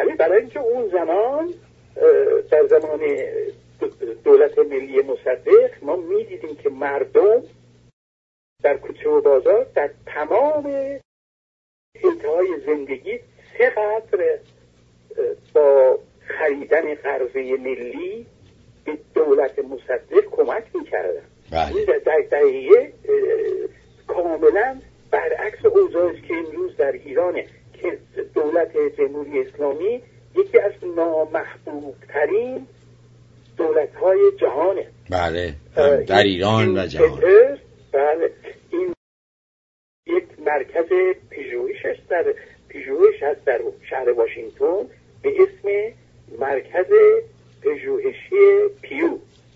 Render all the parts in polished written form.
بله، برای اینکه اون زمان در زمان دولت ملی مصدق ما میدیدیم که مردم در کوچه و بازار در تمام حیطه‌های زندگی چقدر با خریدن قرضه ملی به دولت مصدق کمک میکردن. این در دقیقه کاملا برعکس اوضاعی که امروز در ایرانه که دولت جمهوری اسلامی یکی از نامحبوب ترین دولت های جهانه. بله، در ایران و جهان. بله، این یک مرکز پژوهش هست در شهر واشنگتن به اسم مرکز پژوهشی پیو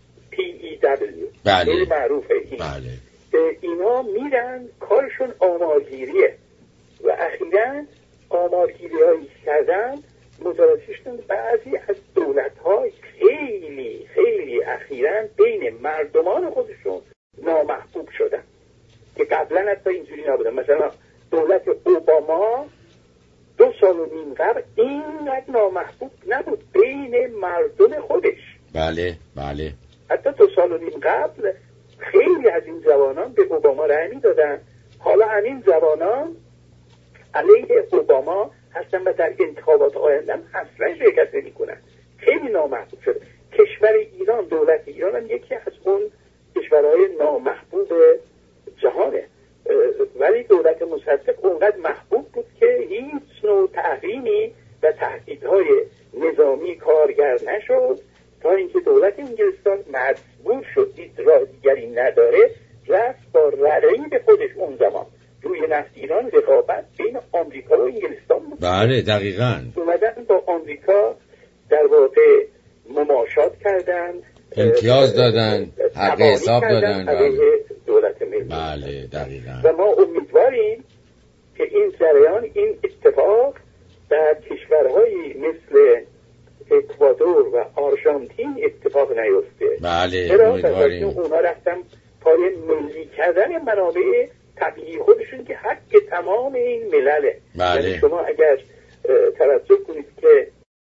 PEW. بله معروفه این. بله. اینا میرن کارشون آمارگیریه و اخیراً آمارگیری هایی کردن متوجه شدن بعضی از دولت های خیلی خیلی اخیراً بین مردمان خودشون نامحبوب شدن که قبلا حتی اینجوری نبودن. مثلا دولت اوباما 2 سال و نیم قبل اینقدر نامحبوب نبود بین مردم خودش. بله بله. حتی 2 سال و نیم قبل خیلی از این جوانان به اوباما رأی میدادن. حالا همین جوانان علیه اوباما هستن و در انتخابات آینده هم اصلا شرکت نمی‌کنن. خیلی نامحبوب شده. کشور ایران، دولت ایران هم یکی از اون کشورهای نامحبوب جهانه، ولی دولت مصدق اونقدر محبوب بود که هیچ نوع تحریمی و تهدیدهای نظامی کارگر نشد تا اینکه دولت انگلستان مجبور شد دید راه دیگری نداره رفت با رقیب خودش اون زمان روی نفت ایران رقابت بین آمریکا و انگلستان بود. بله دقیقاً. اومدن با آمریکا در واقع مماشات کردن، امتیاز دادن، حق حساب دادن علیه دولت ملی. بله دقیقاً. و ما امیدواریم که این جریان، این اتفاق در کشورهایی مثل اکوادور و آرژانتین اتفاق نیفته. بله امیدواریم. اونا رفتن پای ملی کردن منابع طبیعی خودشون که حق تمام این ملله. بله. یعنی شما اگر توجه کنید که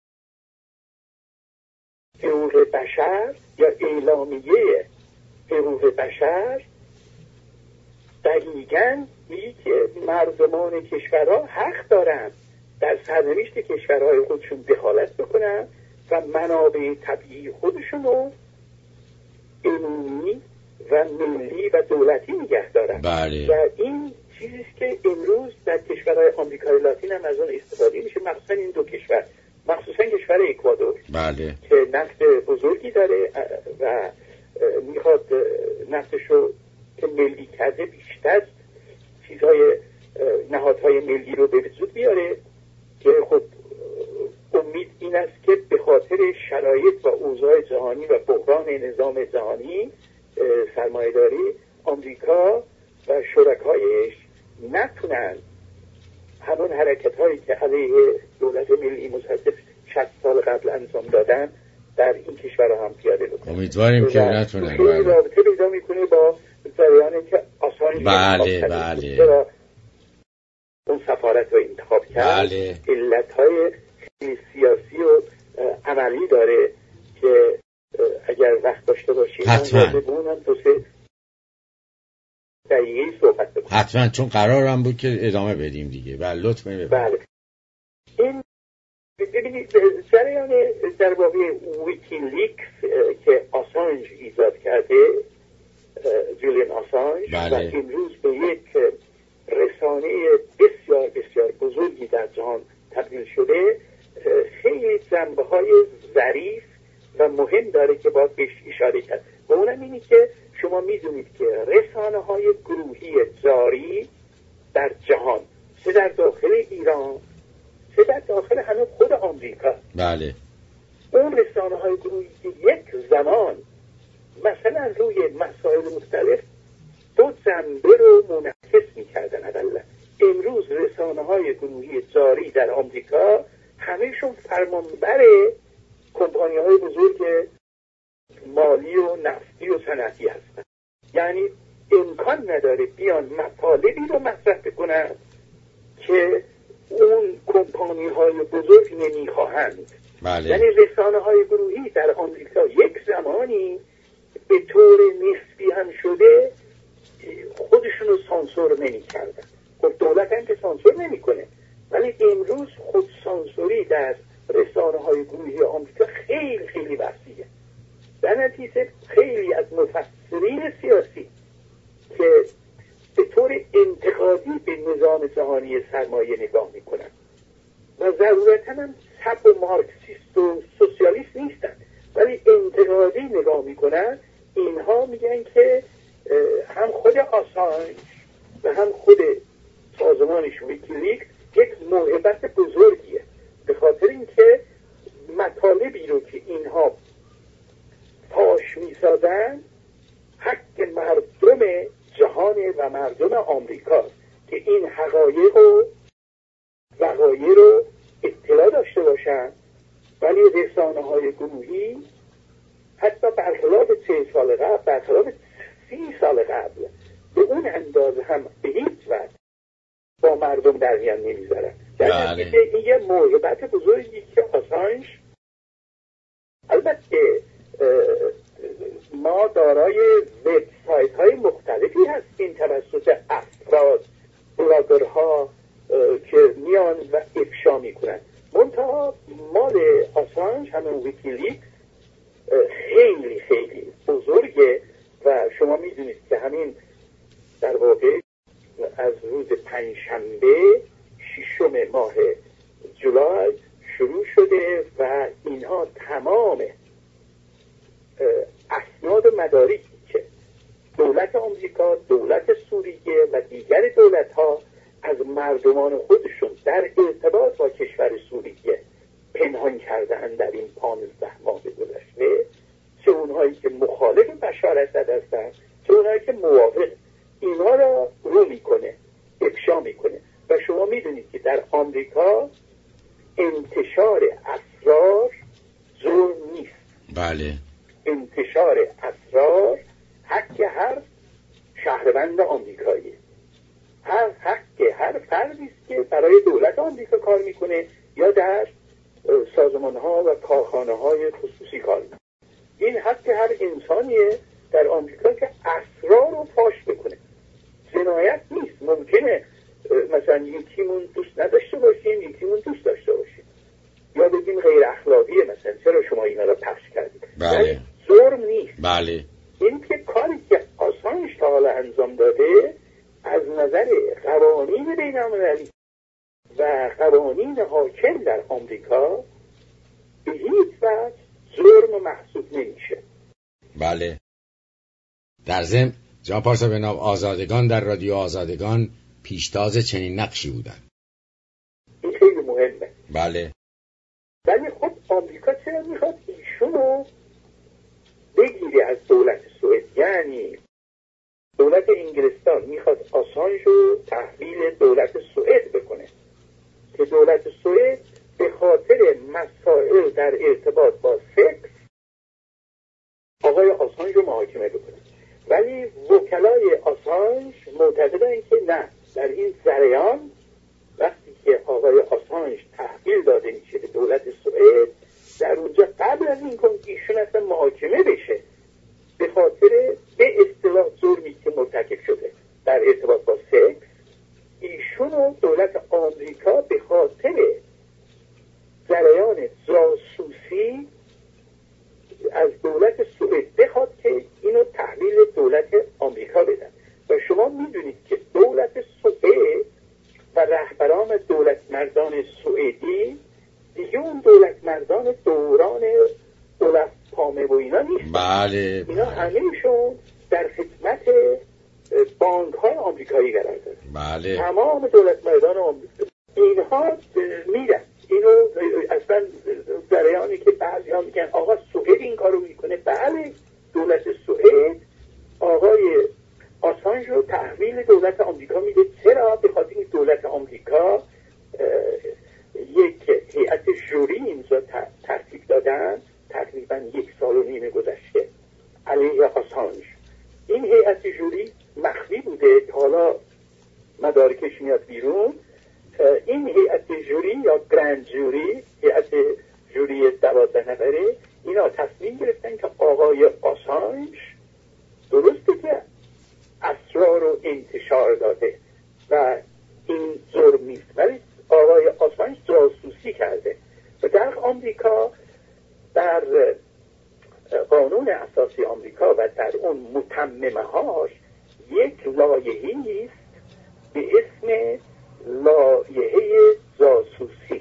حقوق بشر یا اعلامیه حقوق بشر دقیقاً میگه که مردمان کشورها حق دارن در سرنوشت کشورهای خودشون دخالت بکنن و منابع طبیعی خودشون رو عمومی و ملی و دولتی نگه دارن. بله. و این چیزیست که امروز در کشورهای آمریکای لاتین هم از اون استفاده میشه، مخصوصا این 2 کشور، مخصوصا کشور اکوادور. بله. که نفت بزرگی داره و میخواد نفتشو که ملی کرده بیشتر چیزهای نهادهای ملی رو به وجود بیاره که خب امید این است که به خاطر شرایط و اوضاع جهانی و بحران نظام جهانی سرمایه‌داری آمریکا و شرکایش نتونن همون حرکت هایی که علیه دولت ملی مصدق 60 سال قبل انجام دادن در این کشورها هم پیاده بکنن. امیدواریم که نتونن. خیلی رابطه پیدا میکنه با جریانی که آسانج بله اون سفارت رو انتخاب کرد. بله. علتهای سیاسی و عملی داره که اگر وقت داشته باشیم حتما صحبت بکنیم. حتما، چون قرارم بود که ادامه بدیم دیگه. بله لطفاً بفرمایید. بله. این ببینید جریان در واقع ویکیلیکس که آسانج ایجاد کرده، جولیان آسانج، بله. و امروز به یک رسانه بسیار بسیار بزرگی در جهان تبدیل شده، خیلی جنبه‌های ظریف و مهم داره که باید بهش اشاره کرد. و اونم اینی که شما میدونید که رسانه‌های گروهی جاری در جهان، چه در داخل ایران چه در داخل همه خود آمریکا، بله، اون رسانه‌های گروهی که یک زمان مثلا روی مسائل مختلف 2 جنبه رو منعکس می‌کردن، حداقل امروز رسانه‌های گروهی جاری در آمریکا همه‌شون فرمانبر کمپانی‌های بزرگ مالی و نفتی و صنعتی هستن. یعنی امکان نداره بیان مطالبی رو مطرح بکنن که اون کمپانی های بزرگ نمیخواهند. بله. یعنی رسانه های گروهی در آمریکا یک زمانی به طور نسبی هم شده خودشون رو سانسور نمی کردن. خب دولت هم که سانسور نمی کنه، ولی امروز خود سانسوری در رسانه های گروهی آمریکا خیلی خیلی وسیعه. در نتیجه خیلی از مفسرین سیاسی که به طور انتقادی به نظام جهانی سرمایه نگاه میکنن و ضرورتاً هم چپ و مارکسیست و سوسیالیست نیستن، ولی انتقادی نگاه میکنن، اینها میگن که هم خود آسانج و هم خود سازمانش ویکیلیکس یک موهبت بزرگیه، به خاطر اینکه مطالبی رو که اینها پاش میسازن حق مردم جهان و مردم آمریکا که این حقایق و وقایع رو اطلاع داشته باشن، ولی رسانه های گروهی حتی برخلاف 40 سال قبل، برخلاف 30 سال قبل به اون اندازه هم به هیچ وجه با مردم در میان نمیذارن. در نتیجه این یه موهبت بزرگی که آسانج، البته ما دارای وبسایت های مختلفی هستیم توسط افراد، بلاگرها که میان و افشا میکنن. منتها مال آسانج همون ویکیلیکس خیلی خیلی بزرگه و شما میدونید که همین در واقع از روز پنجشنبه 6 ماه جولای شروع شده و اینها تمام اسناد مدارکی که دولت آمریکا، دولت سوریه و دیگر دولت‌ها از مردمان خودشون در ارتباط با کشور سوریه پنهان کردن در این 15 ماه گذشته، چه اونهایی که مخالف بشار اسد هستن چه اونهایی که موافق، اینا را رو میکنه، افشا میکنه. و شما میدونید که در آمریکا انتشار اسرار جرم نیست. بله. انتشار اسرار حق هر شهروند آمریکایی، حق هر فردی است که برای دولت آمریکا کار میکنه یا در سازمان‌ها و کارخانه‌های خصوصی کار میکنه. این حق هر انسانیه در آمریکا که اسرار رو فاش بکنه. جنایت نیست. ممکنه مثلا یکیمون دوست نداشته باشیم، یکیمون دوست داشته باشیم، یا بگیم غیر اخلاقیه، مثلا چرا شما اینا رو پخش کردید. بله. جرم نیست. بله. این که کاری که آسانج تا حالا انجام داده از نظر قوانین بین‌المللی و قوانین حاکم در آمریکا به هیچ وجه جرم محسوب نمیشه. بله. در ضمن جناب پارسا به نام آزادگان در رادیو آزادگان پیشتاز چنین نقشی بودن. این خیلی مهمه. بله. ولی خب آمریکا چرا میخواد ایشونو بگیری از دولت سوئد؟ یعنی دولت انگلستان میخواد آسانج رو تحویل دولت سوئد بکنه که دولت سوئد به خاطر مسائل در ارتباط با سکس آقای آسانج رو محاکمه بکنه. ولی وکلای آسانج معتقدن که نه، در این جریان وقتی که آقای آسانج تحویل داده میشه به دولت سوئد، در اونجا قبل از این که ایشون اصلا محاکمه بشه به خاطر به اصطلاح جرمی که مرتکب شده در ارتباط با سکس، ایشون و دولت آمریکا به خاطر جریان جاسوسی از دولت سوئد بخواد که اینو تحویل دولت آمریکا بدن. و شما میدونید که دولت سوئد و رهبران دولت مردان سوئدی دیگه اون دولت مردان دوران اولف پامه و اینا نیست. بله. اینا همه‌شون در خدمت بانک های آمریکایی قرار دارن. بله. تمام دولت مردان آمریکا اینها میرن. اینو اصلا جریانی که بعضی ها میگن آقا سوئد این کارو میکنه، بله دولت سوئد آقای آسانج رو تحویل دولت آمریکا میده. چرا؟ به خاطر این دولت آمریکا یک هیئت ژوری اینجا ترتیب دادن تقریبا 1.5 سال گذشته علیه آسانج. این هیئت ژوری مخفی بوده تا حالا مدارکش میاد بیرون. این هیئت ژوری یا گرند جوری، هیئت جوری 12 نفره، اینا تصمیم گرفتن که آقای آسانژ درسته که اسرار رو انتشار داده و این جرم نیست، ولی آقای آسانژ جاسوسی کرده و در آمریکا در قانون اساسی آمریکا و در اون متممه هاش یک لایحه‌ای است به اسم لایحه جاسوسی،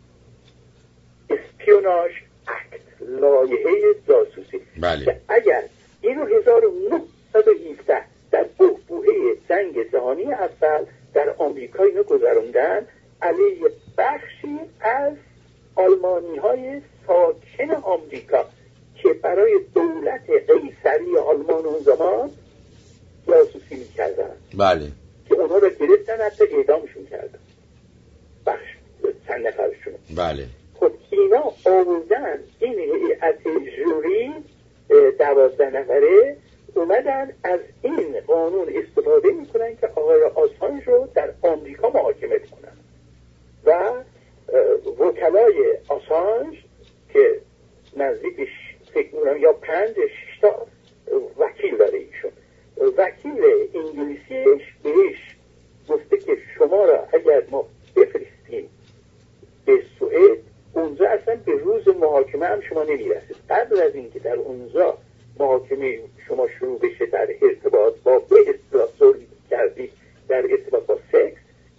اسپیوناژ اکت، لایحه جاسوسی. بله. که اگر اینو 1917 در بحبوحه جنگ جهانی اول در آمریکا اینو گذروندن علیه بخشی از آلمانی های ساکن آمریکا که برای دولت قیصری آلمان اون زمان جاسوسی میکردن. بله. که اونا رو گرفتن، حتی اعدامشون کردن، بخش چند نفرشون. بله. خب اینا آوردن این هیئت جوری 12 نفره اومدن از این قانون استفاده میکنن که آقای آسانژ رو در آمریکا محاکمه کنن و وکلای آسانژ که نزدیک فکر می‌کنم یا 5-6 تا وکیل داره ایشون، وکیل انگلیسیش بهش گفته که شما را اگر ما بفرستیم به سوئد، اونجا اصلا به روز محاکمه هم شما نمیرسید. قبل از اینکه در اونجا محاکمه شما شروع بشه در ارتباط با به اصطلاح صلح کردید، در ارتباط با سکس،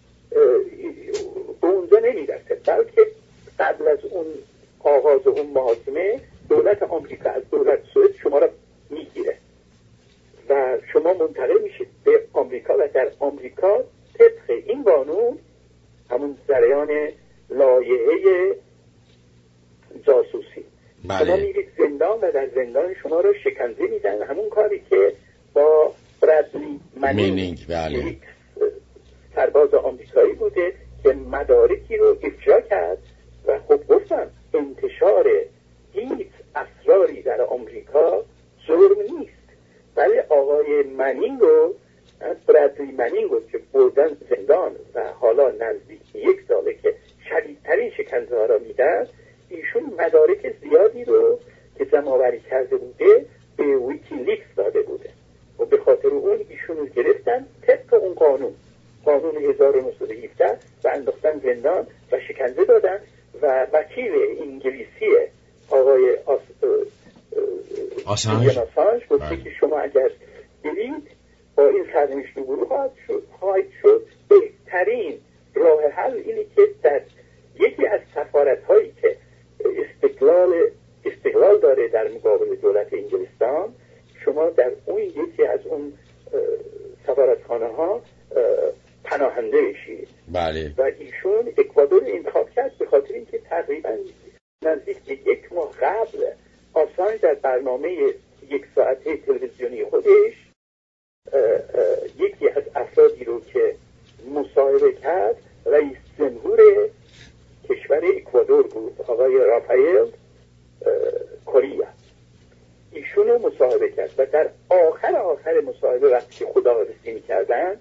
به اونجا نمیرسه، بلکه قبل از اون آغاز اون محاکمه دولت آمریکا از دولت سوئد شما را میگیره و شما منتقل میشید به آمریکا و در آمریکا طبق این قانون همون جریان لایحه جاسوسی شما میرید زندان و در زندان شما رو شکنجه میدن، همون کاری که با برادلی منینگ بله. سرباز آمریکایی بوده که مدارکی رو افشا کرد و خب گفتم انتشار هیچ اسراری در آمریکا جرم نیست، ولی آقای منینگو، برادلی منینگو که بردن زندان و حالا نزدیک 1 ساله که شدیدترین شکنجه ها را میدن، ایشون مدارک زیادی رو که جمع‌آوری کرده بوده به ویکیلیکس داده بوده و به خاطر اون ایشون رو گرفتن طبق اون قانون 1917 و انداختن زندان و شکنجه دادن و وکیل انگلیسی آقای آسانژ گفته که شما اگر برید با این سرنوشت رو خواهید شد. بهترین راه حل اینه که در یکی از سفارت‌هایی که استقلال داره در مقابل دولت انگلستان، شما در اون یکی از اون سفارتخانه ها پناهنده بشید. بله. و ایشون اکوادور انتخاب کرد به خاطر اینکه تقریبا نزدیک به 1 ماه قبل آسانژ در برنامه 1 ساعته تلویزیونی خودش یکی از افرادی رو که مصاحبه کرد رئیس جمهور کشور اکوادور بود، آقای رافائل کوریا، ایشون رو مصاحبه کرد و در آخر مصاحبه وقتی که خداحافظی می‌کردن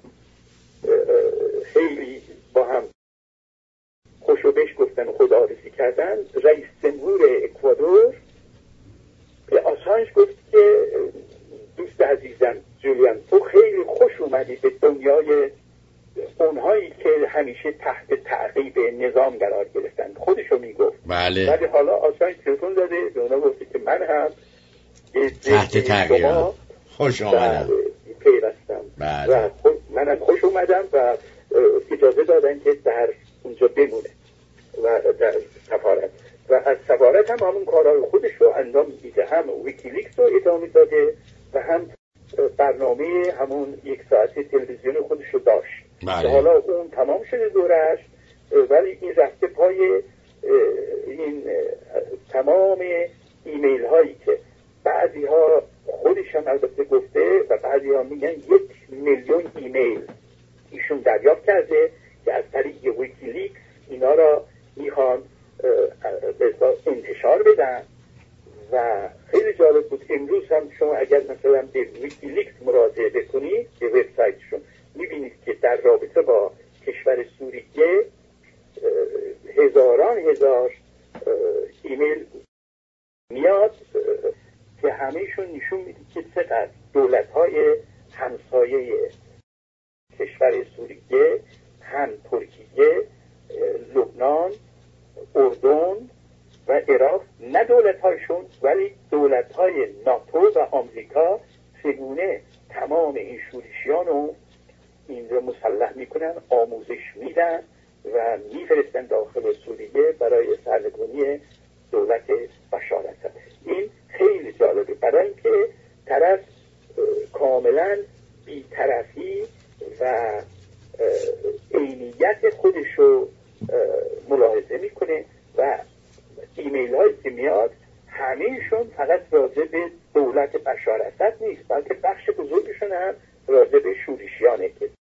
خیلی با هم خوش و بش گفتن، خداحافظی کردن. رئیس جمهور اکوادور به آسانژ گفت که دوست عزیزم جولیان، تو خیلی خوش اومدی به دنیای اونهایی که همیشه تحت تعقیب نظام قرار گرفتن، خودشو میگفت. بله. ولی حالا آسانژ تلفن داده به اونا گفته که من هم تحت تعقیب خوش آمدم پیوستم. بله. و منم خوش اومدم و اجازه دادن که در اونجا بمونه و در سفارت، و از سفارت هم همون کارهای خودش رو انجام میده، هم ویکیلیکس رو ادامه داده و هم برنامه همون 1 ساعته تلویزیون خودش رو داشت. بله. حالا اون تمام شده دورش، ولی این رفته پای این تمام ایمیل هایی که بعضی ها خودش هم البته گفته و بعضی ها میگن 1 میلیون ایمیل ایشون دریافت کرده که از طریق ویکیلیکس اینا را میخوان انتشار بدن. و خیلی جالب بود، امروز هم شما اگر مثلا به ویکیلیکس مراجعه بکنید به وبسایتشون میبینید که در رابطه با کشور سوریه هزاران هزار ایمیل میاد که همهشون نشون میده که چقدر دولت‌های همسایه کشور سوریه، هم ترکیه، لبنان، اردن و عراق، نه دولت‌هایشون ولی دولت‌های ناتو و آمریکا چگونه تمام این شورشیان رو اینجا مسلح میکنن، آموزش میدن و میفرستن داخل سوریه برای سرنگونی دولت بشار اسد. این خیلی جالبه، برای اینکه طرف کاملا بی‌طرفی و عینیت خودشو ملاحظه میکنه و ایمیل هایی که میاد همهشون فقط راجع به دولت بشار اسد نیست، بلکه بخش بزرگشون هم راجع به شورشیانه که